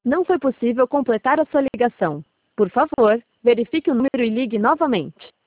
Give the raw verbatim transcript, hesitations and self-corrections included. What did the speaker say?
Não foi possível completar a sua ligação. Por favor, verifique o número e ligue novamente.